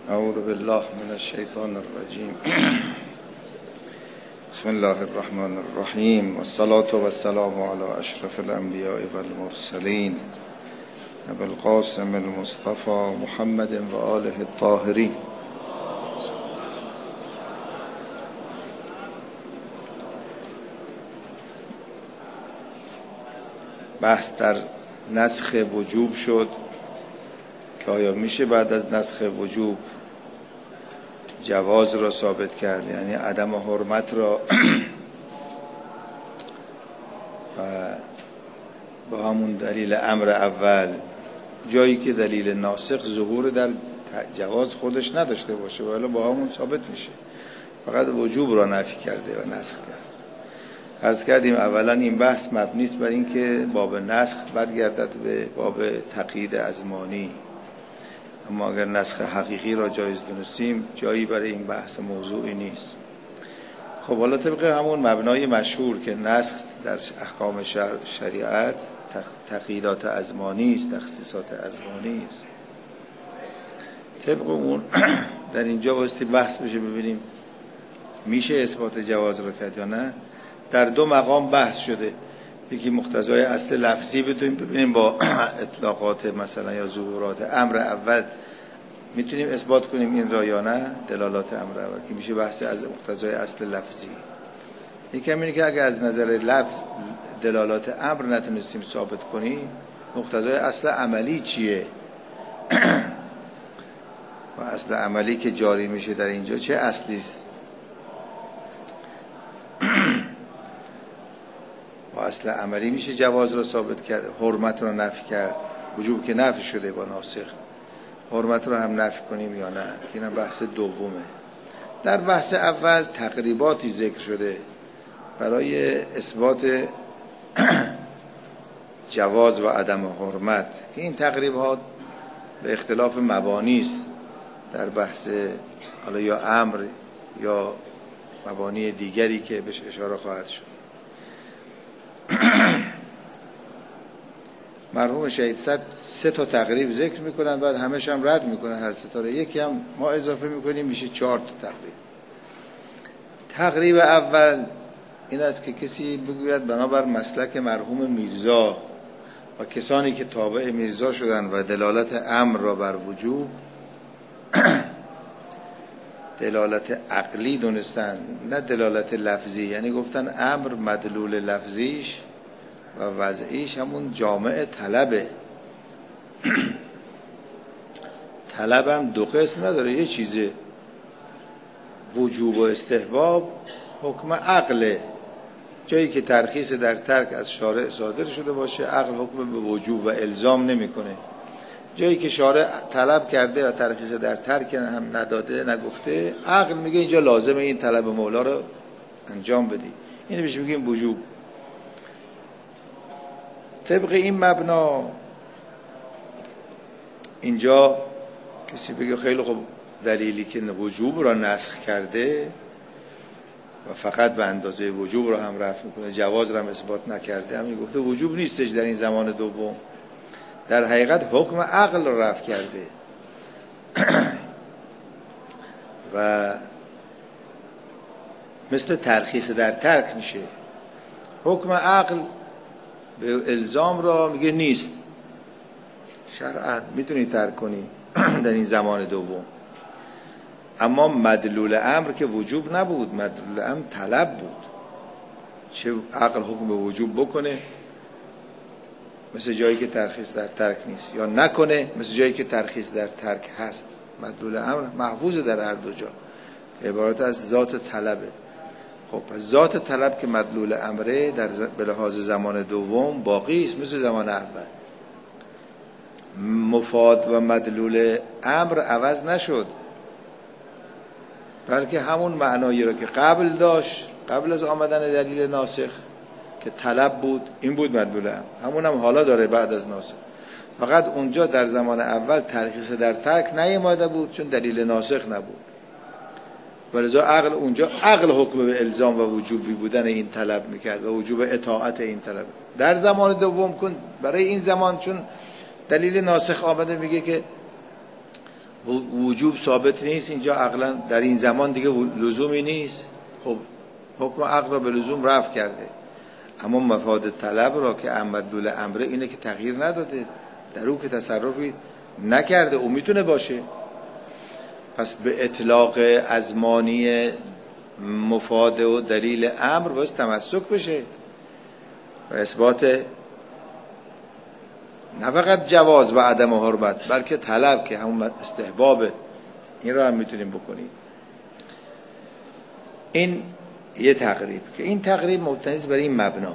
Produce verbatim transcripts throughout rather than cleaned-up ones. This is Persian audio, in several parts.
اعوذ بالله من الشیطان الرجیم. بسم الله الرحمن الرحیم والصلاة والسلام علی اشرف الانبیاء والمرسلین ابی القاسم المصطفى محمد و آله الطاهرین. بحث در نسخ وجوب شد که آیا میشه بعد از نسخ وجوب جواز را ثابت کرد، یعنی عدم حرمت را و با همون دلیل امر اول، جایی که دلیل ناسخ ظهور در جواز خودش نداشته باشه ولی با همون ثابت میشه، فقط وجوب را نفی کرده و نسخ کرد. عرض کردیم اولا این بحث مبنی است بر این که باب نسخ برگردد به باب تقیید ازمانی، اما اگر نسخ حقیقی را جایز دونستیم جایی برای این بحث موضوعی نیست. خب حالا طبق همون مبنای مشهور که نسخ در احکام شر... شریعت تقییدات ازمانی است، تخصیصات ازمانی است. طبق اون در اینجا واسطی بحث بشه ببینیم میشه اثبات جواز را کرد یا نه. در دو مقام بحث شده، یکی مقتضای اصل لفظی بتونیم ببینیم با اطلاقات مثلا یا ظهورات امر اول میتونیم اثبات کنیم این را یا نه، دلالات امر اول که میشه بحث از مقتضای اصل لفظی. یکی همینه که اگر از نظر لفظ دلالات امر نتونستیم ثابت کنیم، مقتضای اصل عملی چیه و اصل عملی که جاری میشه در اینجا چه اصلی است؟ با اصل عملی میشه جواز را ثابت کرد، حرمت را نفی کرد. وجوب که نفی شده با ناسخ، حرمت را هم نفی کنیم یا نه؟ اینم بحث دومه. در بحث اول تقریباتی ذکر شده برای اثبات جواز و عدم حرمت که این تقریبات به اختلاف مبانی است در بحث حالا یا امر یا مبانی دیگری که بهش اشاره خواهد شد. مرحوم شهید صد سه تا تقریب ذکر میکنن، بعد همش هم رد میکنن هر سه تا. یکی هم ما اضافه میکنیم میشه چهار تا تقریب. تقریب اول این است که کسی بگوید بنابر مسلک مرحوم میرزا و کسانی که تابع میرزا شدن و دلالت امر را بر وجوب دلالت عقلی دونستن نه دلالت لفظی، یعنی گفتن امر مدلول لفظیش و وضعیش همون جامع طلبه. طلب هم دو قسم نداره، یه چیزه وجوب و استحباب حکم عقله، جایی که ترخیص در ترک از شارع صادر شده باشه عقل حکم به وجوب و الزام نمیکنه. جایی که شارع طلب کرده و ترخیص در ترک هم نداده نگفته، عقل میگه اینجا لازمه این طلب مولا رو انجام بدی، اینو بهش میگیم وجوب. طبق این مبنا اینجا کسی بگه خیلی خوب دلیلی که وجوب را نسخ کرده و فقط به اندازه وجوب را هم رفع میکنه، جواز را هم اثبات نکرده، همین گفته وجوب نیستش در این زمان دوم، در حقیقت حکم عقل را رفع کرده و مثل ترخیص در ترک میشه. حکم عقل به الزام را میگه نیست، شرعاً میتونی ترک کنی در این زمان دوم. اما مدلول امر که وجوب نبود، مدلول امر طلب بود. چه عقل حکم به وجوب بکنه مثل جایی که ترخیص در ترک نیست، یا نکنه مثل جایی که ترخیص در ترک هست. مدلول امر محفوظ در هر دو جا که عبارت از ذات طلبه. خب پس ذات طلب که مدلول امره در به لحاظ زمان دوم باقی است مثل زمان اول. مفاد و مدلول امر عوض نشد، بلکه همون معنایی را که قبل داشت، قبل از آمدن دلیل ناسخ که طلب بود، این بود مدلول امر، همون هم حالا داره بعد از ناسخ. فقط اونجا در زمان اول ترخیص در ترک نیامده بود چون دلیل ناسخ نبود، ولذا عقل اونجا عقل حکم به الزام و وجوبی بودن این طلب میکرد و وجوب اطاعت این طلب. در زمان دوم کن برای این زمان چون دلیل ناسخ آمده میگه که وجوب ثابت نیست اینجا عقلا در این زمان دیگه لزومی نیست. خب حکم عقل را به لزوم رفع کرده، اما مفاد طلب را که مدلول امره اینه که تغییر نداده، در او که تصرفی نکرده، او میتونه باشه. پس به اطلاق ازمانی مفاد و دلیل امر باید تمسک بشه و اثبات نه فقط جواز و عدم حرمت بلکه طلب که همون استحبابه، این رو هم میتونیم بکنیم. این یه تقریب که این تقریب مبتنی است بر این مبنا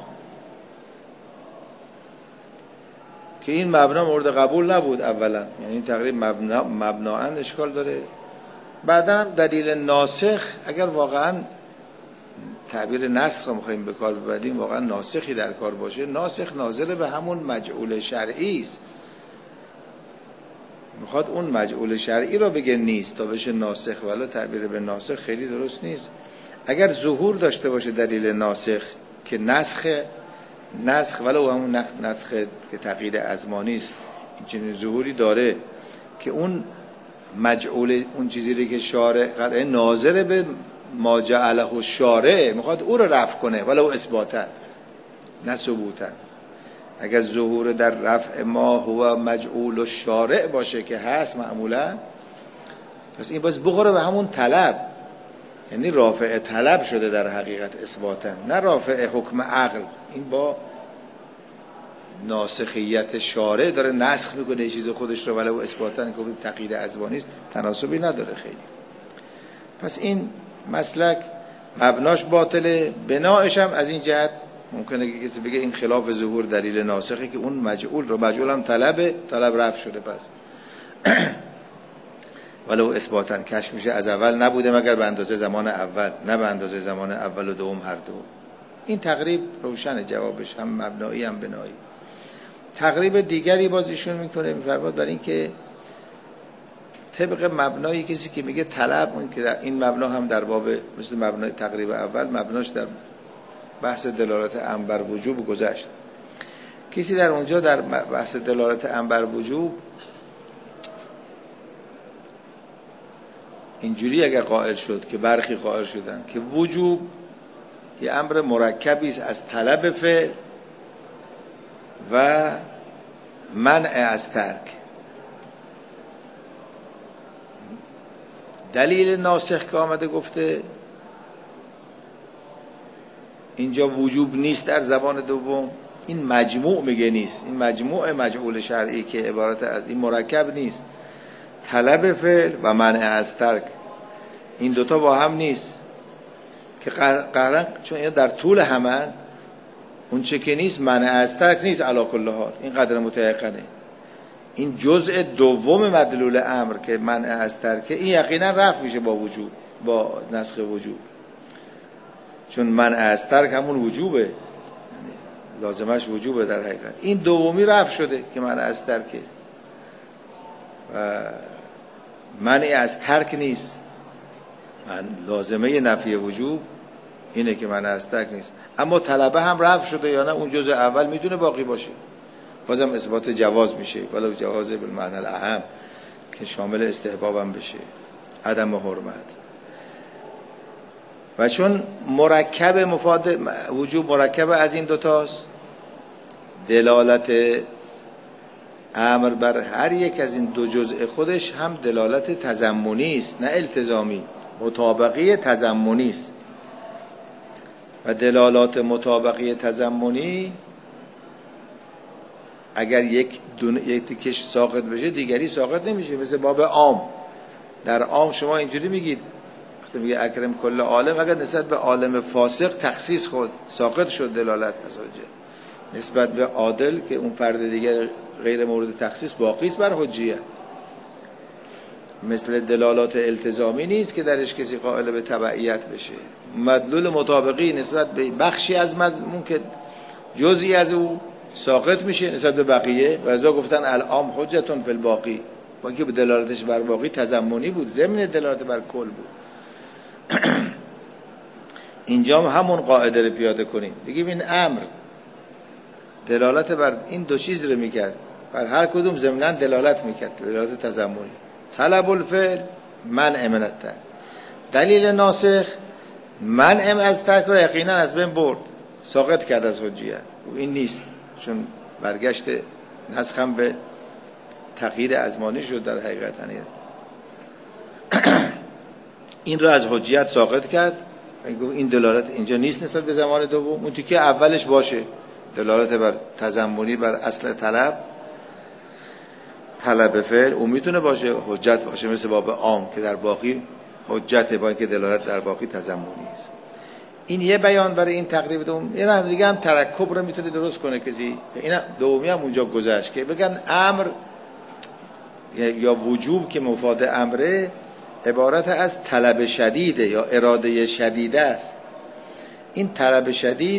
که این مبنا مورد قبول نبود اولا، یعنی این تقریب مبنا مبنااً اشکال داره. بعدا هم دلیل ناسخ، اگر واقعا تعبیر نسخ رو می‌خوایم به کار ببریم، واقعا ناسخی در کار باشه، ناسخ ناظر به همون مجعول شرعی است، میخواد اون مجعول شرعی رو بگه نیست تا بشه ناسخ، ولی تعبیر به ناسخ خیلی درست نیست. اگر ظهور داشته باشه دلیل ناسخ که نسخ نسخ ولو همون نسخ که تغییر ازمانی است، این چنین ظهوری داره که اون مجعول اون چیزی که شارع قراره ناظر به ما جعله الشارع میخواد او رو رفع کنه ولو اثباتا نه ثبوتا. اگر ظهور در رفع ما هو مجعول الشارع باشه که هست معمولا، پس این باز بخوره به همون طلب، یعنی رافع طلب شده در حقیقت اثباتا، نه رافع حکم عقل. این با ناسخیت شارع داره نسخ میکنه یه چیز خودش رو ولو اثباتا که تقیید ازبانی تناسبی نداره خیلی. پس این مسلک مبناش باطله، بناش هم از این جهت ممکنه که کسی بگه این خلاف ظهور دلیل ناسخه که اون مجعول رو، مجعول هم طلبه، طلب رفع شده، پس ولو اثباتا کشف میشه از اول نبوده مگر به اندازه زمان اول، نه به اندازه زمان اول و دوم هر دو. این تقریب روشن جوابش، هم مبنایی هم بنایی. تقریب دیگری باز ایشون میکنه، میفرماد برای این که طبق مبنای کسی که میگه طلب، اون که در این مبنا هم در باب مثل مبنای تقریب اول مبناش در بحث دلالت امر بر وجوب گذشت. کسی در اونجا در بحث دلالت امر بر وجوب اینجوری اگر قائل شد که برخی قائل شدن که وجوب یه امر مرکبی است از طلب فعل و منع از ترک، دلیل ناسخ که آمده گفته اینجا وجوب نیست در زبان دوم، این مجموع میگه نیست، این مجموع مجعول شرعی که عبارت از این مرکب نیست، طلب فعل و منع از ترک، این دوتا با هم نیست که قرن، چون اینا در طول همن، اون چه که نیست منع از ترک نیست علی کل حال، این قدر متيقنه. این جزء دوم مدلول امر که منع از ترک، این یقینا رفع میشه با وجوب، با نسخ وجوب، چون منع از ترک همون وجوبه، یعنی لازمش وجوبه در حقیقت. این دومی رفع شده که منع از ترکه و منع از ترک نیست. من لازمه نفی وجوب اینه که منع از ترک نیست، اما طلبه هم رفع شده یا نه، اون جزء اول میتونه باقی باشه، بازم اثبات جواز میشه، ولو جواز بالمعنی الاهم که شامل استحباب هم بشه، عدم حرمت. و چون مرکب مفاد وجوب مرکب از این دوتاست، دلالت امر بر هر یک از این دو جزء خودش هم دلالت تضمنی است نه التزامی، مطابقی تضمنی است. و دلالات مطابقی تضمنی اگر یک دون یک تکش ساقط بشه دیگری ساقط نمیشه، مثل باب عام. در عام شما اینجوری میگید وقتی میگه اکرم کل عالم، اگر نسبت به عالم فاسق تخصیص خود ساقط شد دلالت ازوجه، نسبت به عادل که اون فرد دیگر غیر مورد تخصیص باقی است بر حجیت. مثل دلالات التزامی نیست که درش کسی قائل به تبعیت بشه. مدلول مطابقی نسبت به بخشی از مضمون که جزئی از او ساقط میشه نسبت به بقیه، و رضا گفتن العام حجتون فی الباقی، با اینکه به دلالتش بر باقی تضمنی بود، ضمن دلالت بر کل بود. اینجا همون قاعده رو پیاده کنیم، بگیم این امر دلالت بر این دو چیز رو میکرد، بر هر کدوم ضمناً دلالت میکرد، دلالت تضمنی. طلب الفعل منع من الترک. دلیل ناسخ منع از ترک را یقینا از بین برد، ساقط کرد از حجیت. و این نیست، چون برگشت نسخ هم به تقیید ازمانی شد در حقیقت. این را از حجیت ساقط کرد. این دلالت اینجا نیست نسبت به زمان دوم. اون تیکه اولش باشه، دلالت بر تضمنی بر اصل طلب، طلب فعل، اون میتونه باشه حجت باشه، مثل باب عام که در باقی حجت، با اینکه دلالت در باقی تضمنی است. این یه بیان برای این تقریب دوم. یه نحو دیگه هم ترکب رو میتونه درست کنه کسی. این دومی هم اونجا گذشت که بگن امر یا وجوب که مفاد امره عبارت از طلب شدیده یا اراده شدیده است. این طلب شدید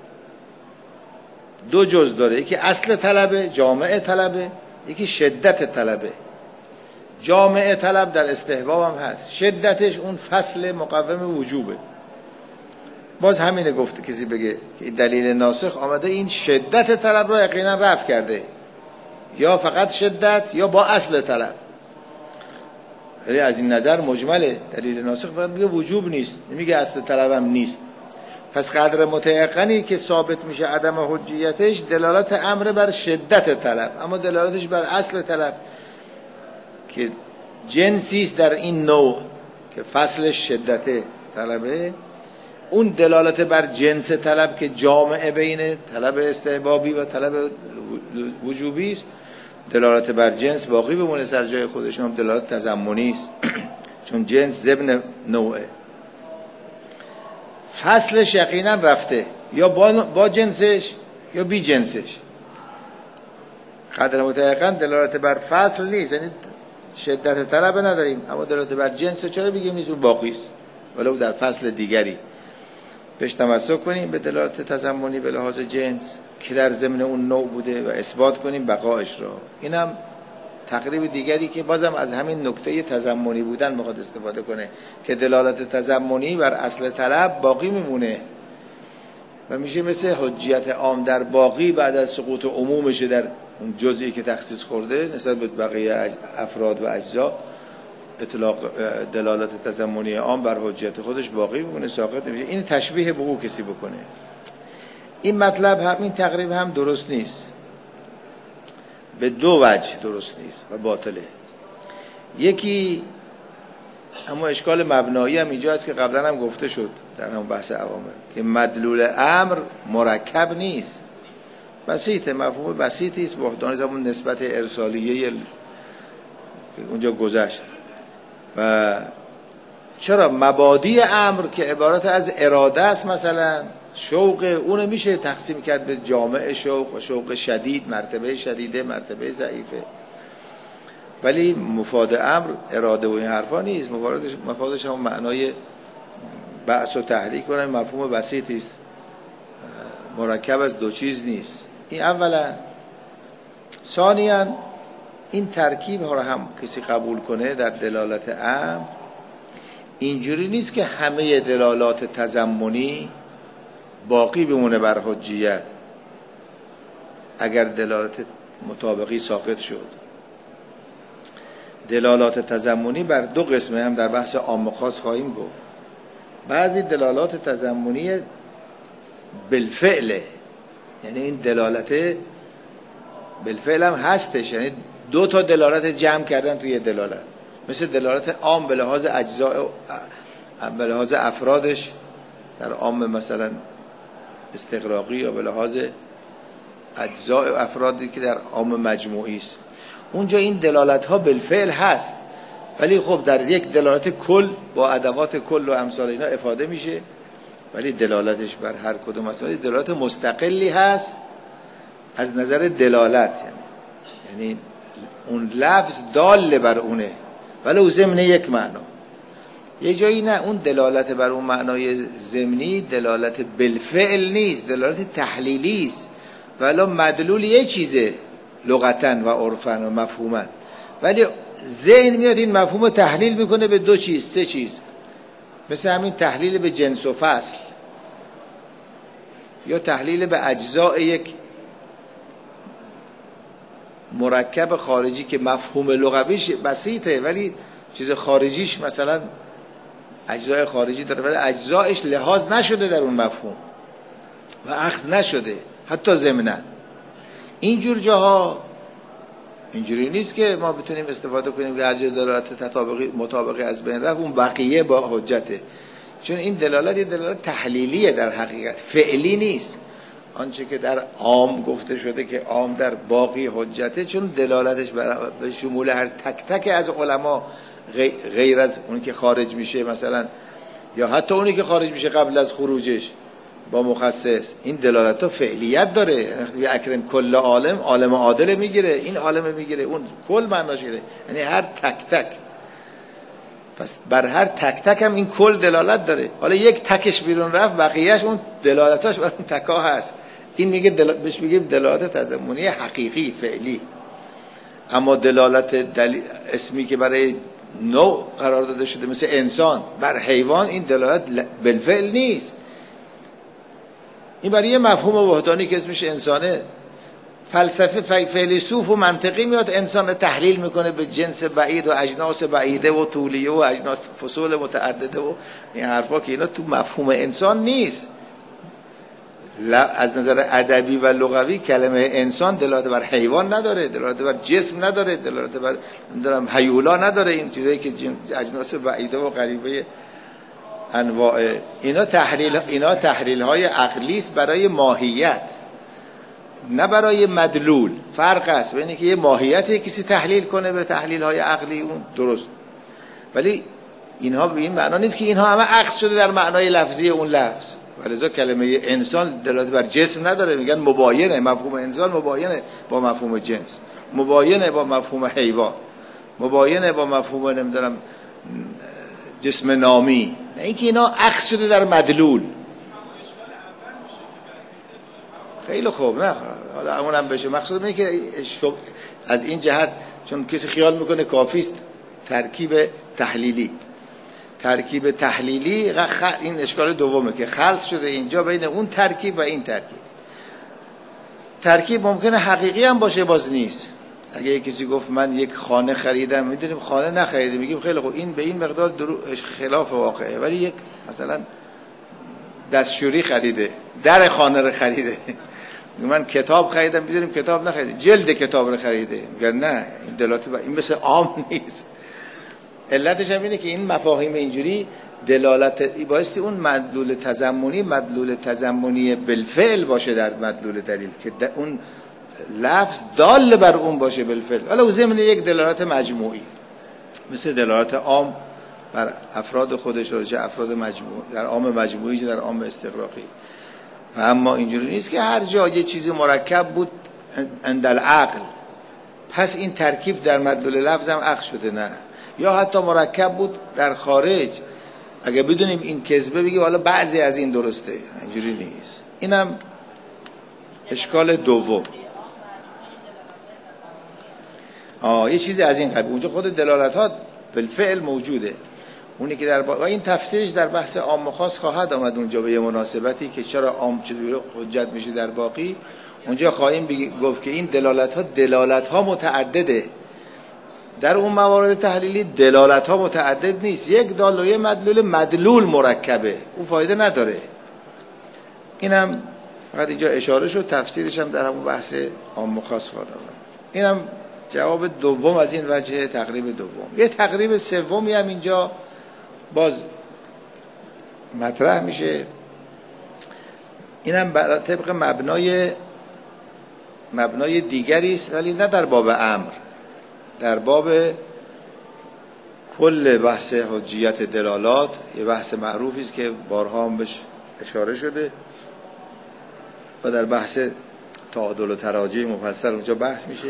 دو جز داره، یکی اصل طلبه، جامع طلبه، یکی شدت طلبه. جامع طلب در استحباب هم هست، شدتش اون فصل مقوم وجوبه. باز همینه گفته کسی بگه که دلیل ناسخ آمده این شدت طلب رو یقینا رفع کرده، یا فقط شدت یا با اصل طلب. ولی از این نظر مجمله، دلیل ناسخ فقط میگه وجوب نیست، نمیگه اصل طلبم نیست. پس قدر متيقنی که ثابت میشه عدم حجیتش دلالت امر بر شدت طلب، اما دلالتش بر اصل طلب که جنسیست در این نوع که فصل شدت طلبه، اون دلالت بر جنس طلب که جامعه بین طلب استحبابی و طلب وجوبی است، دلالت بر جنس باقی بمونه سر جای خودش، هم دلالت تضمنی است چون جنس ضمن نوعه. فصلش یقینا رفته، یا با, با جنسش یا بی جنسش. قدر متيقن دلالت بر فصل نیست، یعنی شدت طلب نداریم، اما دلالت بر جنس چرا بگیم نیست؟ اون باقی است ولو در فصل دیگری بهش تمسک کنیم به دلالت تضمنی به لحاظ جنس که در ضمن اون نوع بوده و اثبات کنیم بقایش را. اینم تقریب دیگری که بازم از همین نکته تضمنی بودن میخواد استفاده کنه که دلالت تضمنی بر اصل طلب باقی میمونه و میشه مثل حجیت عام در باقی بعد از سقوط عمومشه در اون جزئی که تخصیص خورده نسبت به بقیه افراد و اجزا. اطلاق دلالت تضمنی عام بر حجیت خودش باقی میمونه، ساقط نمیشه. این تشبیه به او کسی بکنه، این مطلب هم این تقریب هم درست نیست، به دو وجه درست نیست و باطله. یکی اما اشکال مبنایی هم اینجا هست که قبلا هم گفته شد در همون بحث عوامل که مدلول امر مرکب نیست، بسیطه، مفهوم بسیطی است، بحدان همون نسبت ارسالیه اونجا گذشت. و چرا مبادی امر که عبارت از اراده است، مثلا شوق، اون میشه تقسیم کرد به جامع شوق و شوق شدید، مرتبه شدیده، مرتبه ضعیفه. ولی مفاد امر اراده و این حرفا نیست، مفادش مفادش هم معنای بعث و تحریک کنه، مفهوم بسیطی است، مرکب از دو چیز نیست. این اولا. ثانیاً این ترکیب ها رو هم کسی قبول کنه در دلالت امر، اینجوری نیست که همه دلالات تضمنی باقی بمونه بر حجیت اگر دلالت مطابقی ساقط شد. دلالات تضمنی بر دو قسمه، هم در بحث عام و خاص خواهیم گفت. بعضی دلالات تضمنی بالفعل، یعنی این دلالت بالفعل هم هستش، یعنی دو تا دلالت جمع کردن توی دلالت، مثل دلالت عام به لحاظ اجزاء به لحاظ افرادش در عام مثلا استغراقی، یا به لحاظ اجزاء افرادی که در عام مجموعی است. اونجا این دلالت ها بالفعل هست، ولی خب در یک دلالت کل با ادوات کل و امثال اینا افاده میشه، ولی دلالتش بر هر کدوم از دلالت مستقلی هست از نظر دلالت، یعنی یعنی اون لفظ دال بر اونه ولی او ضمن یک معنا. یه جایی نه، اون دلالت بر اون معنای ضمنی دلالت بالفعل نیست، دلالت تحلیلی است، ولی مدلول یه چیزه لغتاً و عرفاً و مفهوماً، ولی ذهن میاد این مفهوم تحلیل میکنه به دو چیز، سه چیز، مثل همین تحلیل به جنس و فصل یا تحلیل به اجزاء یک مرکب خارجی که مفهوم لغویش بسیطه ولی چیز خارجیش مثلا اجزای خارجی داره ولی اجزایش لحاظ نشده در اون مفهوم و اخذ نشده حتی ضمناً. اینجور جاها اینجوری نیست که ما بتونیم استفاده کنیم که هر جای دلالت تطابقی مطابقی از بین رفت اون بقیه با حجته، چون این دلالت یه دلالت تحلیلیه در حقیقت، فعلی نیست. آنچه که در عام گفته شده که عام در باقی حجته، چون دلالتش به شمول هر تک تک از علما غیر از اون که خارج میشه مثلا یا حتی اونی که خارج میشه قبل از خروجش با مخصص، این دلالت ها فعلیت داره. وقتی اکرم کل عالم، عالم عادل میگیره، این عالم میگیره، اون کل معناش گیره، یعنی هر تک تک. پس بر هر تک تک هم این کل دلالت داره. حالا یک تکش بیرون رفت بقیهش اون دلالتاش بر اون تکا هست. این میگه دل... بهش میگیم دلالت تضمنی حقیقی فعلی. اما دلالت دل... اسمی که برای نوع قرار داده شده مثل انسان بر حیوان، این دلالت بالفعل نیست. این برای یه مفهوم وحدانی که اسمش انسانه. فلسفه فیلسوف و منطقی میاد انسان رو تحلیل میکنه به جنس بعید و اجناس بعیده و طولیه و اجناس فصول متعدده و این حرفا که اینا تو مفهوم انسان نیست. از نظر ادبی و لغوی کلمه انسان دلالت بر حیوان نداره، دلالت بر جسم نداره، دلالت بر نمیدونم هیولا نداره، این چیزایی که اجناس بعیده و غریبه انواع اینا تحلیل اینا تحلیل های عقلی است برای ماهیت نه برای مدلول. فرق است بین اینکه یه ماهیتی کسی تحلیل کنه به تحلیل های عقلی اون درست، ولی اینها به این معنا نیست که اینها همه اخذ شده در معنای لفظی اون لفظ. ولذا کلمه انسان دلالت بر جسم نداره، میگن مباینه، مفهوم انسان مباینه با مفهوم جنس، مباینه با مفهوم حیوان، مباینه با مفهوم نمیدونم جسم نامی. نه اینکه اینا اخذ شده در مدلول. خیلی خوب، نه حالا اونم بشه. مقصود اینه که از این جهت چون کسی خیال میکنه کافیست ترکیب تحلیلی ترکیب تحلیلی این اشکال دومه که خلط شده اینجا بین اون ترکیب و این ترکیب. ترکیب ممکنه حقیقی هم باشه، باز نیست. اگه کسی گفت من یک خانه خریدم، میدونیم خانه نخریده، میگیم خیلی خوب این به این مقدار درو خلاف واقعه، ولی یک مثلا دستشویی خریده، در خانه رو خریده. من کتاب خریدم، میدونیم کتاب نخریده، جلد کتاب رو خریده. میگن نه این دلالت این مثل عام نیست. علتش هم اینه که این مفاهیم اینجوری دلالت بایستی اون مدلول تضمنی مدلول تضمنی بالفعل باشه در مدلول دلیل، که اون لفظ دال بر اون باشه بالفعل، ولی ضمن یک دلالت مجموعی مثل دلالت عام بر افراد خودش رو چه افراد مجموع در عام مجموعی چه در عام استغراقی. و اما اینجوری نیست که هر جا یه چیزی مرکب بود عند العقل پس این ترکیب در مدلول لفظ هم اخذ شده، نه. یا حتی مرکب بود در خارج، اگه بدونیم این کذبه بگی حالا بعضی از این درسته، اینجوری نیست. اینم اشکال دوم. آه یه چیزی از این قبیل. اونجا خود دلالت ها بالفعل موجوده، اونی که در با... و این تفسیرش در بحث عام و خاص خواهد آمد اونجا به یه مناسبتی که چرا عام چطوری حجت میشه در باقی. اونجا خواهیم بگی... گفت که این دلالت ها دلالت ها متعدده. در اون موارد تحلیلی دلالت ها متعدد نیست، یک دال و یه مدلول مدلول مرکبه، اون فایده نداره. اینم فقط اینجا اشاره شد، تفسیرش هم در همون بحث عام و خاص خواهد آمد. اینم جواب دوم از این وجه تقریب دوم. یه تقریب سومی هم اینجا باز مطرح میشه، اینم بر طبق مبنای مبنای دیگری است، ولی نه در باب امر، در باب کل بحث حجیت دلالات. یه بحث معروفی است که بارها هم بهش اشاره شده و در بحث تعادل و تراجع مفصل اونجا بحث میشه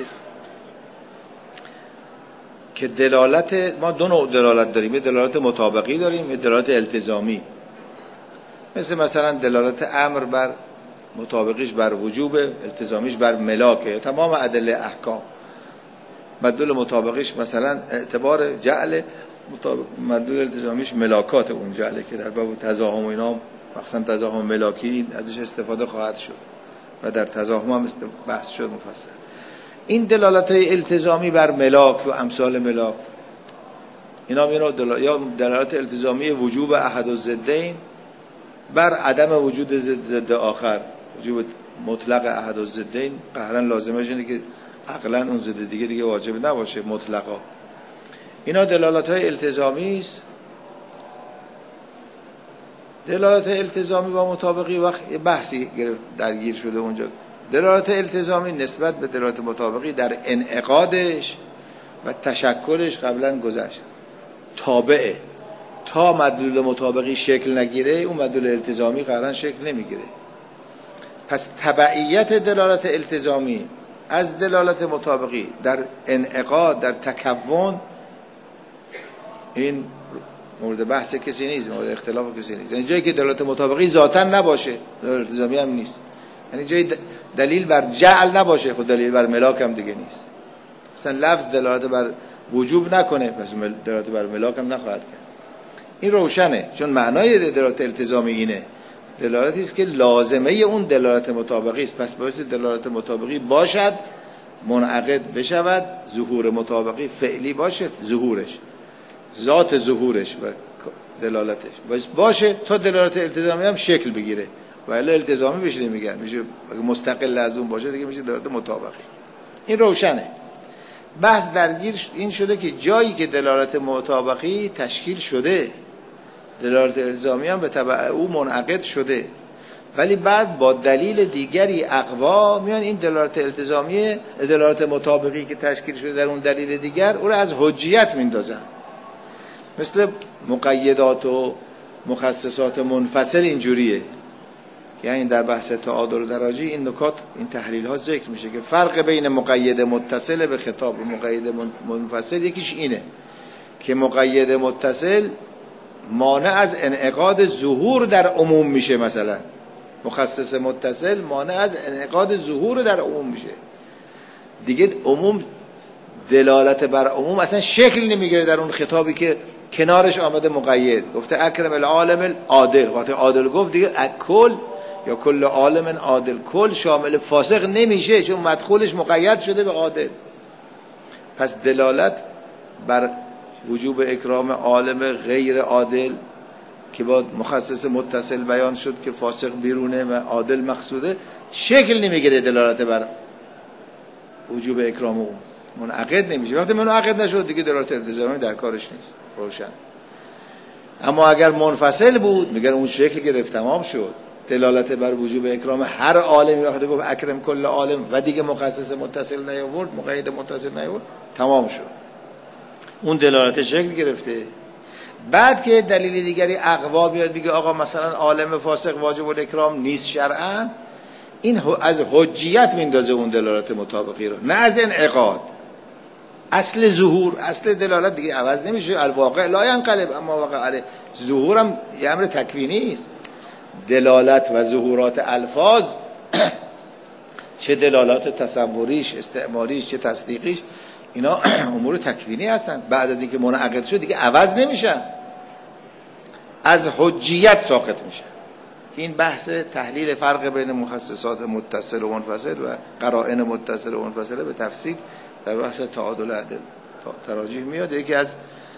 که دلالت ما دو نوع دلالت داریم، یه دلالت مطابقی داریم، یه دلالت التزامی. مثل مثلا دلالت امر بر مطابقیش بر وجوب، التزامیش بر ملاکه، تمام ادله احکام. مدلول مطابقیش مثلا اعتبار جعل، مدلول التزامیش ملاکات اون جعله که در باب تزاحم و اینا، مخصوصا تزاحم ملاکی ازش استفاده خواهد شد و در تزاحم هم بحث شد مفصل. این دلالت های التزامی بر ملاک و امثال ملاک، اینا میرو دل... یا دلالت التزامی وجوب احد الضدین بر عدم وجود ضد ضد آخر، وجوب مطلق احد الضدین قهرا لازمش اینه که عقلا اون ضد دیگه دیگه واجب نباشه مطلقا. اینا دلالت های التزامی است. دلالت التزامی با مطابقی وقت بحثی درگیر شده اونجا. دلالت التزامی نسبت به دلالت مطابقی در انعقادش و تشکلش قبلا گذشت. تابعه تا مدلول مطابقی شکل نگیره اون مدلول التزامی قرارن شکل نمیگیره. پس تبعیت دلالت التزامی از دلالت مطابقی در انعقاد، در تکون، این مورد بحث کسی نیست، مورد اختلاف کسی نیست. یعنی جایی که دلالت مطابقی ذاتاً نباشه دلالت التزامی هم نیست. یعنی جایی دلیل بر جعل نباشه خود دلیل بر ملاک هم دیگه نیست. اصلا لفظ دلالت بر وجوب نکنه پس دلالت بر ملاک هم نخواهد کرد. این روشنه، چون معنای دلالت التزامی اینه، دلالتی است که لازمه اون دلالت مطابقی است. پس باید دلالت مطابقی باشد، منعقد بشود، ظهور مطابقی فعلی باشه، ظهورش ذات ظهورش و دلالتش باشه تا دلالت التزامی هم شکل بگیره. و الا التزامی بشه نمیگن، میشه مستقل از اون باشه دیگه میشه دلالت مطابقی. این روشنه. بحث درگیر این شده که جایی که دلالت مطابقی تشکیل شده، دلالت التزامی هم به تبع او منعقد شده، ولی بعد با دلیل دیگری اقوا میان این دلالت التزامی، دلالت مطابقی که تشکیل شده در اون دلیل دیگر، او رو از حجیت میندازن. مثل مقیدات و مخصصات منفصل اینجوریه. یعنی در بحث تعادل و تراجی این نکات، این تحلیل ها ذکر میشه که فرق بین مقید متصل به خطاب و مقید منفصل یکیش اینه که مقید متصل مانع از انعقاد ظهور در عموم میشه، مثلا مخصص متصل مانع از انعقاد ظهور در عموم میشه. دیگه عموم دلالت بر عموم اصلا شکل نمیگیره در اون خطابی که کنارش آمده مقید. گفته اکرم العالم العادل، وقتی عادل گفت دیگه کل یا کل عالم عادل، کل شامل فاسق نمیشه چون مدخولش مقید شده به عادل. پس دلالت بر وجوب اکرام عالم غیر عادل که با مخصص متصل بیان شد که فاسق بیرونه و عادل مقصوده، شکل نمیگیره دلالت بر وجوب اکرام اون، منعقد نمیشه. وقتی منعقد نشد دیگه دلالت التزامی در کارش نیست، روشن. اما اگر منفصل بود میگن اون شکل گرفت، تمام شد. دلالت بر وجوب اکرام هر عالمی وقتی گفت اکرم کل عالم و دیگه مخصص متصل نیاورد، مقید متصل نیاورد، تمام شد. اون دلالت شکل گرفته. بعد که دلیل دیگری اقوا بیاد بگه آقا مثلا عالم فاسق واجب الاکرام نیست شرعاً، این از حجیت میندازه اون دلالت مطابقی رو، نه از انعقاد. اصل ظهور، اصل دلالت دیگه عوض نمیشه. الواقع لا ينقلب، اما واقع علیه ظهور هم یه امر تکوینی است. دلالت و ظهورات الفاظ چه دلالات تصوریش، استعماریش، چه تصدیقیش، اینا امور تکوینی هستن. بعد از اینکه منعقد شد دیگه عوض نمیشن، از حجیت ساقط میشن. این بحث تحلیل فرق بین مخصصات متصل و منفصل و قرائن متصل و منفصله به تفصیل در بحث تعادل عدل تراجیح میاد. یکی از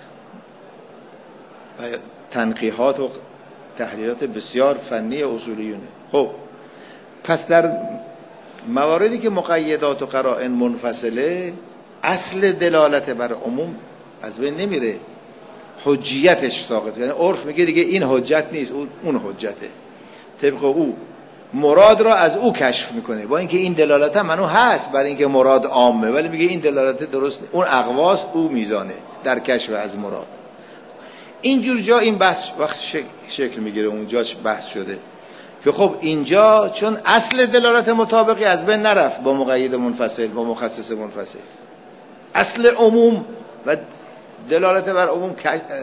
تنقیحات و تحلیلات بسیار فنی اصولیونه. خب پس در مواردی که مقیدات و قرائن منفصله، اصل دلالت بر عموم از بین نمیره، حجیتش ساقط. یعنی عرف میگه دیگه این حجت نیست، اون حجته، طبق او مراد را از او کشف میکنه. با اینکه این دلالت هم منو هست برای اینکه مراد عامه، ولی میگه این دلالت درست، اون اقواس او میزانه در کشف از مراد. اینجور جا این بحث وقت شکل میگیره، اونجاش بحث شده که خب اینجا چون اصل دلالت مطابقی از بین نرفت با مقید منفصل، با مخصص منفصل، اصل عموم و دلالت بر عموم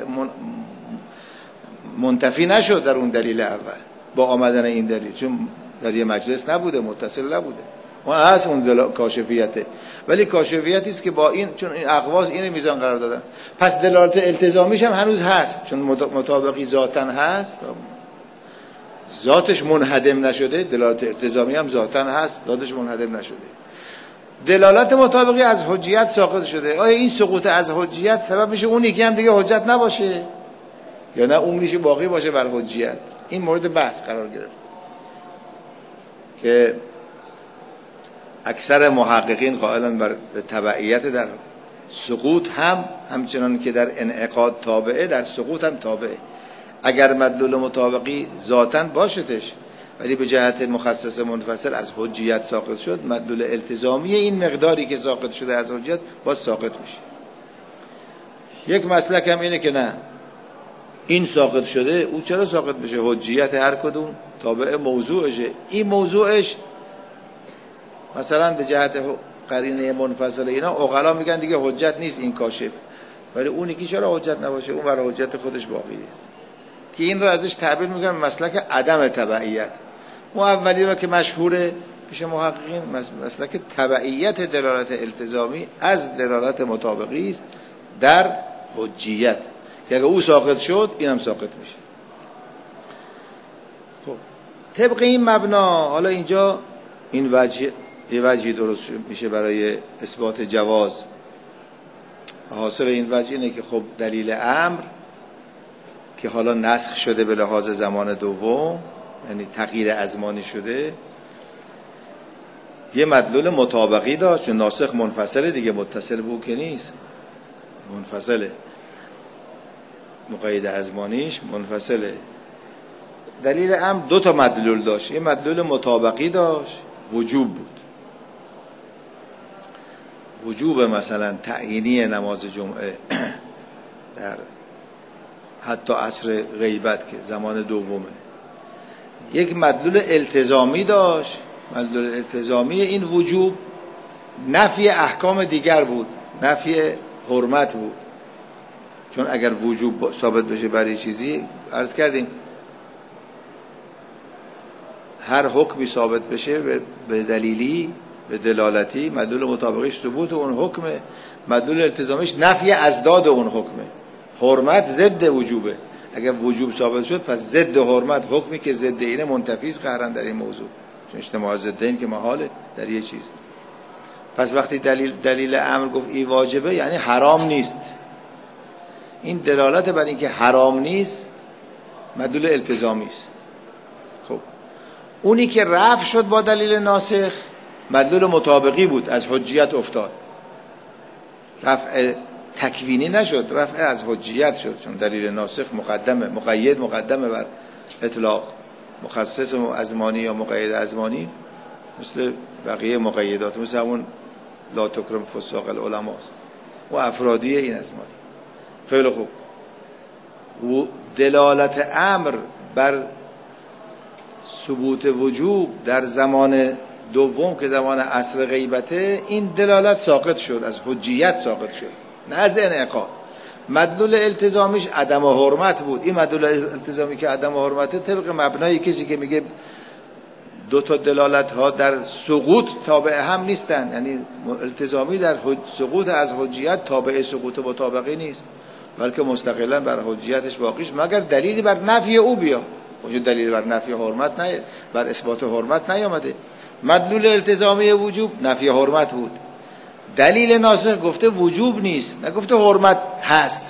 منتفی نشد در اون دلیل اول با آمدن این دلیل، چون در یه مجلس نبوده، متصل نبوده. اون هست اون کاشفیته، ولی کاشفیتی است که با این، چون این اقواس این میزان قرار دادن. پس دلالت التزامیش هم هنوز هست، چون مطابقی ذاتاً هست، ذاتش منهدم نشده. دلالت التزامی هم ذاتاً هست، ذاتش منهدم نشده. دلالت مطابقی از حجیت ساقط شده. آیا این سقوط از حجیت سبب میشه اون یکی هم دیگه حجت نباشه یا نه اون میشه باقی باشه بر حجیت؟ این مورد بحث قرار گرفت که اکثر محققین قائلن بر تبعیت در سقوط هم همچنان که در انعقاد تابعه، در سقوط هم تابعه. اگر مدلول مطابقی ذاتاً باشدش ولی به جهت مخصص منفصل از حجیت ساقط شد، مدلول التزامی این مقداری که ساقط شده از حجیت باز ساقط میشه. یک مسلک هم اینه که نه، این ساقط شده او چرا ساقط بشه؟ حجیت هر کدوم تابع موضوعشه. این موضوعش مثلا به جهت قرینه منفصل اینا عقلا میگن دیگه حجت نیست این کاشف، ولی اون یکی چرا حجت نباشه؟ اون برای حجت خودش باقی است که این رو ازش تعبیر میکنن مسلک عدم تبعیت. اون اولی را که مشهوره پیش محققین مسلک تبعیت دلالت التزامی از دلالت مطابقی است در حجیت که اگه او ساقط شد اینم ساقط میشه. خب طبق این مبنا حالا اینجا این وجه یه وجهی درست میشه برای اثبات جواز. حاصل این وجه اینه که خب دلیل امر که حالا نسخ شده به لحاظ زمان دوم، یعنی تغییر ازمانی شده، یه مدلول مطابقی داشت. چون ناسخ منفصله دیگه، متصل به او که نیست، منفصله، مقید ازمانیش منفصله. دلیل امر دو تا مدلول داشت. یه مدلول مطابقی داشت، وجوب بود، وجوب مثلا تعیینی نماز جمعه در حتی عصر غیبت که زمان دومه. یک مدلول التزامی داشت. مدلول التزامی این وجوب نفی احکام دیگر بود، نفی حرمت بود. چون اگر وجوب ثابت بشه برای چیزی، عرض کردیم هر حکمی ثابت بشه به دلیلی، به دلالتی، مدلول مطابقش ثبوت اون حکمه، مدلول التزامیش نفی ازداد اون حکمه. حرمت ضد وجوبه. اگر وجوب ثابت شد پس ضد حرمت، حکمی که ضد اینه منتفیز قرارن در این موضوع، چون اجتماع ضدین که محاله در یه چیز. پس وقتی دلیل دلیل امر گفت ای واجبه یعنی حرام نیست. این دلالت بر این که حرام نیست مدلول التزامی است. خب اونی که رفع شد با دلیل ناسخ مدلول مطابقی بود، از حجیت افتاد، رفع تکوینی نشد، رفع از حجیت شد. چون دلیل ناسخ مقدمه، مقید مقدمه بر اطلاق. مخصص ازمانی یا مقید ازمانی مثل بقیه مقیدات، مثل همون لا تکرم فساق العلماء و افرادی این ازمانی. خیلی خوب. و دلالت امر بر ثبوت وجوب در زمان دوم که زمان عصر غیبته، این دلالت ساقط شد، از حجیت ساقط شد، نه از انعقاد. مدلول التزامیش عدم حرمت بود. این مدلول التزامی که عدم حرمته طبق مبنای کسی که میگه دو تا دلالت ها در سقوط تابع هم نیستن، یعنی التزامی در سقوط از حجیت تابع سقوط مطابقی نیست، بلکه مستقلا بر حجیتش باقیش، مگر دلیلی بر نفی او بیاد. وجود دلیل بر نفی حرمت نه، بر اثبات حرمت نیامده. مدلول التزامی وجوب نفی حرمت بود. دلیل ناسخ گفته وجوب نیست، نگفته حرمت هست.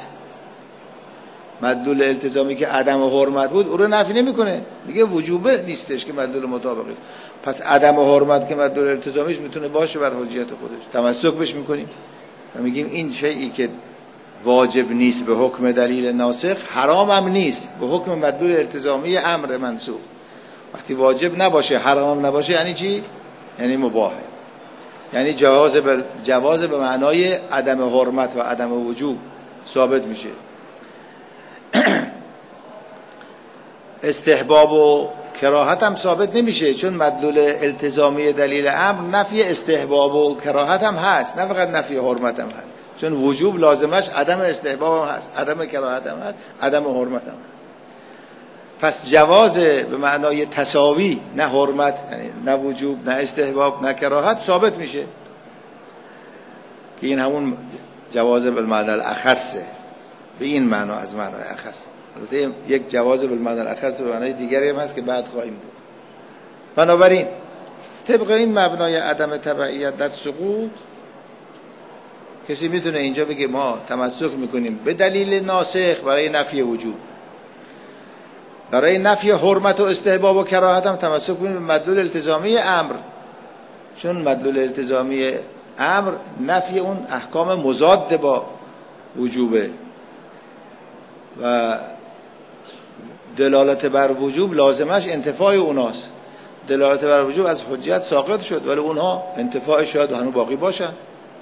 مدلول التزامی که عدم حرمت بود او رو نفی نمیکنه، میگه وجوبه نیستش که مدلول مطابقی. پس عدم حرمت که مدلول التزامیش میتونه باشه بر حجیت خودش، تمسک بش میکنیم و میگیم این شیئی که واجب نیست به حکم دلیل ناسخ، حرام هم نیست به حکم مدلول التزامی امر منسوخ. وقتی واجب نباشه، حرام هم نباشه، یعنی چی؟ یعنی مباحه، یعنی جواز به جواز به معنای عدم حرمت و عدم وجوب ثابت میشه. استحباب و کراهت هم ثابت نمیشه، چون مدلول التزامی دلیل امر نفی استحباب و کراهت هم هست، نه فقط نفی حرمت هم هست. چون وجوب لازمش عدم استحباب هم هست، عدم کراهت هم هست، عدم حرمت هم هست. پس جواز به معنای تساوی، نه حرمت، یعنی نه وجوب، نه استحباب، نه کراهت ثابت میشه که این همون جواز بالمعنی الاخصه، به این معنا از معنای اخص. البته یک جواز بالمعنی الاخص به معنای دیگری هم هست که بعد خواهیم بود. بنابراین طبق این مبنای عدم تبعیت در سقوط کسی میتونه اینجا بگه ما تمسک میکنیم به دلیل ناسخ برای نفی وجوب، برای نفی حرمت و استحباب و کراهت هم تمسک کنیم به مدلول التزامی امر، چون مدلول التزامی امر نفی اون احکام مضاد با وجوبه و دلالت بر وجوب لازمش انتفاع اوناست. دلالت بر وجوب از حجیت ساقط شد ولی اونها انتفاع شاید هنوز باقی باشن.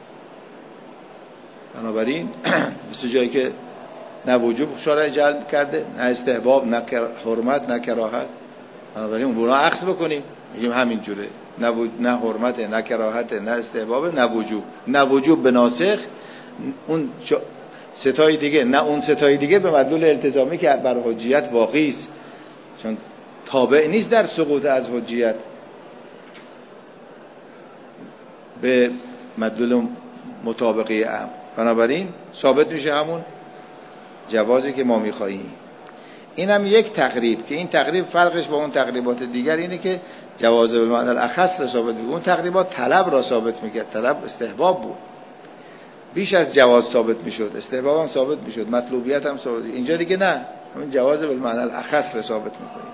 بنابراین مثل جایی که نه وجوب شارع جلب کرده، نه استحباب، نه حرمت، نه کراهت، بنابراین اونها عکس بکنیم میگیم همین جوره، نه و... نه حرمت، نه کراهت، نه استحباب، نه وجوب. نه وجوب به ناسخ، اون ستای دیگه نه اون ستای دیگه به مدلول التزامی که بر حجیت باقی است، چون تابع نیست در سقوط از حجیت به مدلول مطابقه امر. بنابراین ثابت میشه همون جوازی که ما میخواییم. این هم یک تقریب که این تقریب فرقش با اون تقریبات دیگر اینه که جواز به معنی الاخص را ثابت میکنه. اون تقریبات طلب را ثابت میکرد، طلب استحباب بود، بیش از جواز ثابت میشد، استحباب هم ثابت میشد، مطلوبیت هم ثابت. اینجا دیگه نه، همین جواز به معنی الاخص را ثابت میکنه.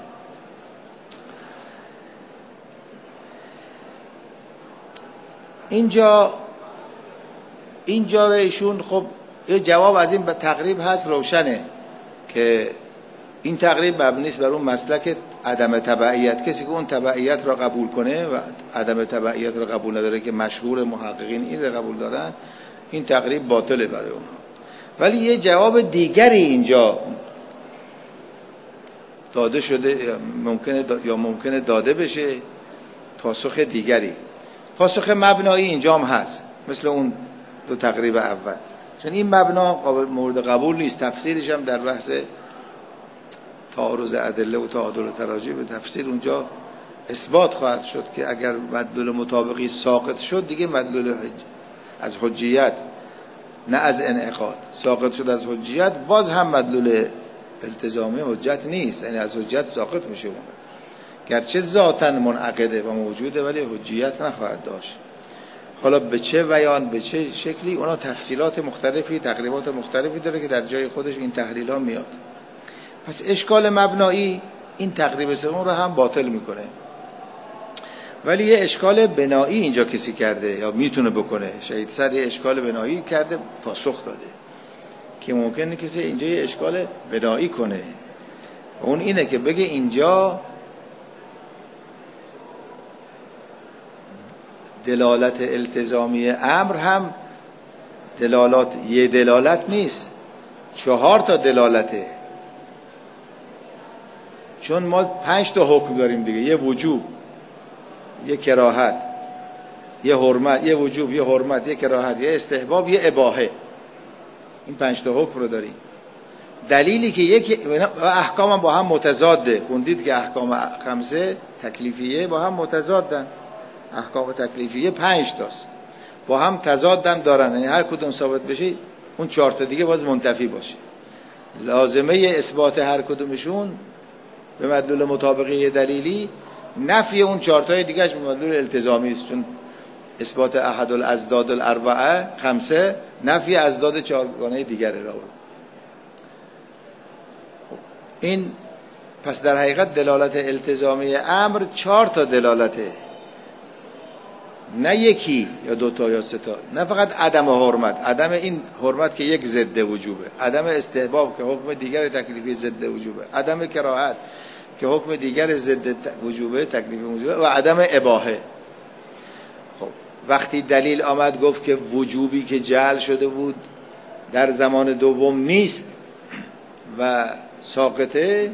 اینجا اینجا ایشون خب یه جواب از این به تقریب هست روشنه که این تقریب مبنی نیست بر اون مسلک عدم تبعیت. کسی که اون تبعیت را قبول کنه و عدم تبعیت را قبول نداره که مشهور محققین این را قبول دارن، این تقریب باطله برای اونها. ولی یه جواب دیگری اینجا داده شده، ممکنه دا یا ممکنه داده بشه، پاسخ دیگری، پاسخ مبنایی اینجا هم هست مثل اون دو تقریب اول، چون این مبنا قابل مورد قبول نیست. تفسیرش هم در بحث تعارض ادله و تعادل تراجع به تفسیر اونجا اثبات خواهد شد که اگر مدلول مطابقی ساقط شد دیگه مدلول حج... از حجیت نه از انعقاد ساقط شد از حجیت، باز هم مدلول التزامی حجت نیست، یعنی از حجت ساقط میشه اون، گرچه ذاتاً منعقده و موجوده ولی حجیت نخواهد داشت. حالا به چه بیان، به چه شکلی، اونا تفصیلات مختلفی، تقریبات مختلفی داره که در جای خودش این تحلیل ها میاد. پس اشکال مبنایی این تقریب سوم رو هم باطل میکنه، ولی یه اشکال بنایی اینجا کسی کرده یا میتونه بکنه. شهید صد یه اشکال بنایی کرده پاسخ داده که ممکنه کسی اینجا یه اشکال بنایی کنه، اون اینه که بگه اینجا دلالت التزامی امر هم دلالات یه دلالت نیست، چهار تا دلالته، چون ما پنج تا حکم داریم دیگه، یه وجوب، یه کراهت، یه حرمت، یه وجوب، یه حرمت، یه کراهت، یه استحباب، یه اباحه. این پنج تا حکم رو داریم. دلیلی که یک احکام هم با هم متضاده، خوندید که احکام خمسه تکلیفیه با هم متضادن، احکام تکلیفیه پنج تاست با هم تضادن دارن، یعنی هر کدوم ثابت بشه اون چهار تا دیگه باز منتفی باشه. لازمه اثبات هر کدومشون به مدلول مطابقه دلیلی نفی اون چهار تا دیگه‌اش به مدلول التزامی است، چون اثبات احد الازداد الاربعه خمسه نفی ازداد چهارگانه دیگره. این پس در حقیقت دلالت التزامی امر چهار تا دلالته، نه یکی یا دو تا یا سه تا، نه فقط عدم حرمت، عدم این حرمت که یک ضد وجوبه، عدم استحباب که حکم دیگر تکلیفی ضد وجوبه، عدم کراهت که حکم دیگر ضد وجوبه تکلیفی وجوبه، و عدم اباحه. خب وقتی دلیل آمد گفت که وجوبی که جعل شده بود در زمان دوم نیست و ساقطه،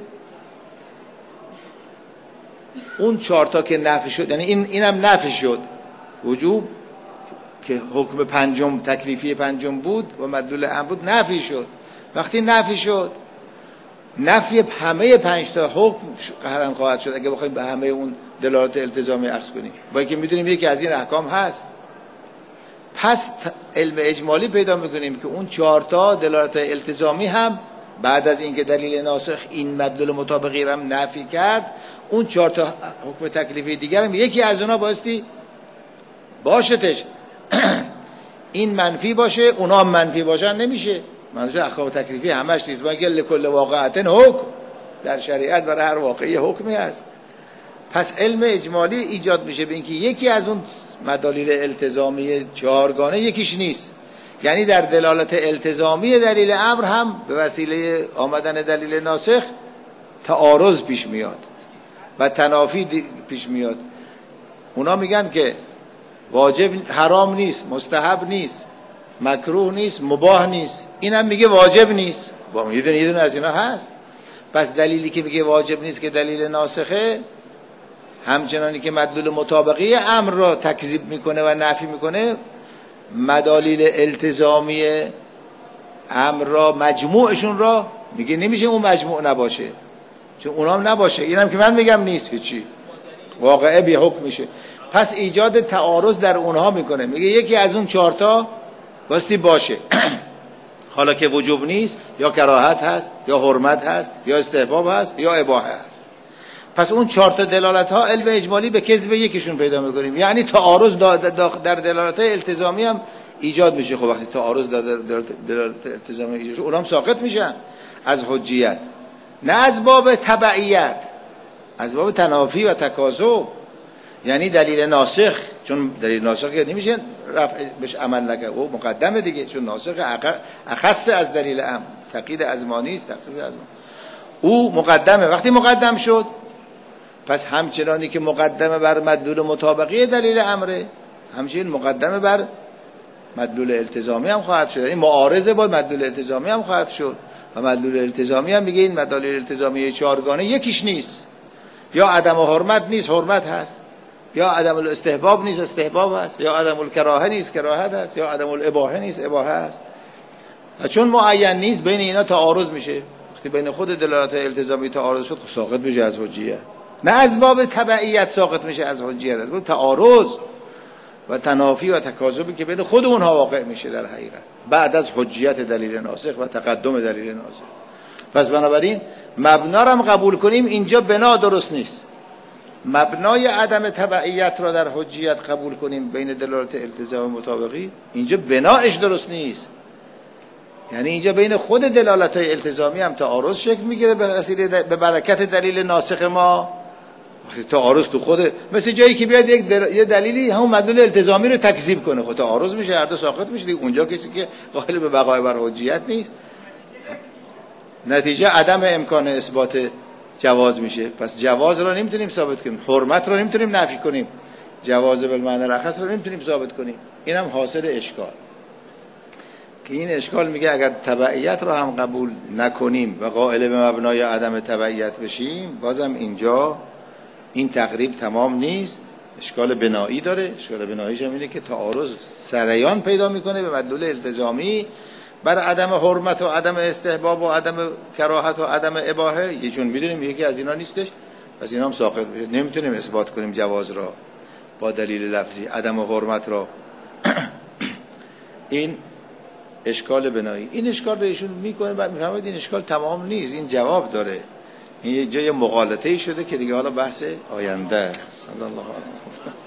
اون چهار تا که نفی شد، یعنی این اینم نفی شد، وجوب که حکم پنجم تکلیفی پنجم بود و مدلول امر بود نفی شد. وقتی نفی شد، نفی همه پنج تا حکم قهرن خواهد شد اگه بخوایم به همه اون دلالات التزامی عکس کنیم، با اینکه میدونیم یکی از این احکام هست. پس علم اجمالی پیدا میکنیم که اون چهار تا دلالات التزامی هم بعد از اینکه دلیل ناسخ این مدلول مطابقی رو هم نفی کرد، اون چهار تا حکم تکلیفی دیگر هم یکی از اونا بایستی باشتش این منفی باشه اونا هم منفی باشن نمیشه. منظور احکام تکلیفی همش نیست، ما گل لکل واقعتن حکم، در شریعت برای هر واقعی حکمی هست. پس علم اجمالی ایجاد میشه به اینکه یکی از اون مدالیل التزامی چهارگانه یکیش نیست، یعنی در دلالت التزامی دلیل امر هم به وسیله آمدن دلیل ناسخ تعارض پیش میاد و تنافی پیش میاد. اونا میگن که واجب حرام نیست، مستحب نیست، مکروه نیست، مباح نیست، اینم میگه واجب نیست. با یه دونه یه دونه از اینا هست. پس دلیلی که میگه واجب نیست که دلیل ناسخه، همچنانی که مدلول مطابقی امر را تکذیب میکنه و نفی میکنه، مدالیل التزامی امر را مجموعشون را میگه نمیشه اون مجموع نباشه، چون اونام نباشه، اینم که من میگم نیست هیچی، واقعه بی حکم میشه. پس ایجاد تعارض در اونها میکنه، میگه یکی از اون چهارتا باستی باشه حالا که وجوب نیست، یا کراهت هست، یا حرمت هست، یا استحباب هست، یا اباحه هست. پس اون چهار تا دلالت ها علم اجمالی به کذب یکیشون پیدا میکنیم، یعنی تعارض در دلالت های التزامی هم ایجاد میشه. خب وقتی تعارض در دلالت التزامی ایجاد شد، اونام ساقط میشن از حجیت، نه از باب تبعیت، از باب تنافی و تکاذب. یعنی دلیل ناسخ، چون دلیل ناسخ که نمیشه رفع بهش عمل نکنه، او مقدمه دیگه، چون ناسخ اخص از دلیل امر، تقیید ازمانی است، تخصیص ازمانی، او مقدمه. وقتی مقدم شد، پس همچنانی که مقدمه بر مدلول مطابقی دلیل امره، همچنین مقدمه بر مدلول التزامی هم خواهد شد. این معارضه با مدلول التزامی هم خواهد شد و مدلول التزامی هم میگه این مدلول التزامی چهارگانه یکیش نیست، یا عدم حرمت نیست، حرمت هست، یا عدم الاستحباب نیست، استحباب هست، یا عدم الکراهه نیست، کراهت هست، یا عدم الاباحه نیست، اباحه هست. و چون معین نیست، بین اینا تعارض میشه. وقتی بین خود دلالت التزامی تعارض شد، ساقط میشه از حجیت، نه از باب تبعیت ساقط میشه از حجیت، از باب تعارض و تنافی و تکاذبی که بین خود اونها واقع میشه در حقیقت بعد از حجیت دلیل ناسخ و تقدم دلیل ناسخ. پس بنابراین مبنا رو هم قبول کنیم، اینجا بنا درست نیست. مبنای عدم تبعیت را در حجیت قبول کنیم بین دلالت التزام و مطابقی، اینجا بناش درست نیست. یعنی اینجا بین خود دلالت های التزامی هم تعارض شکل میگیره به وسیله به برکت دلیل ناسخ ما. تعارض تو خود، مثل جایی که بیاد یک دل... یه دلیلی همون مدلول التزامی رو تکذیب کنه، خود تعارض میشه، هر دو ساقط میشه دیگه. اونجا کسی که قائل به بقای بر حجیت نیست، نتیجه عدم امکان اثبات جواز میشه. پس جواز رو نمیتونیم ثابت کنیم، حرمت رو نمیتونیم نفی کنیم، جواز بالمعنی رخص رو نمیتونیم ثابت کنیم. اینم حاصل اشکال که این اشکال میگه اگر تبعیت رو هم قبول نکنیم و قائل به مبنای عدم تبعیت بشیم، بازم اینجا این تقریب تمام نیست، اشکال بنایی داره. اشکال بناییش هم اینه که تعارض سریان پیدا میکنه به مدلول التزامی بر عدم حرمت و عدم استحباب و عدم کراهت و عدم اباحه. یه چون میدونیم یکی از اینا نیستش، پس اینا هم ساقط میشه. نمیتونیم اثبات کنیم جواز را با دلیل لفظی، عدم حرمت را. این اشکال بنایی. این اشکال رو ایشون میکنه و میفهمید این اشکال تمام نیست، این جواب داره. این یه جای مغالطه‌ای شده که دیگه حالا بحث آینده. صلی الله علیه و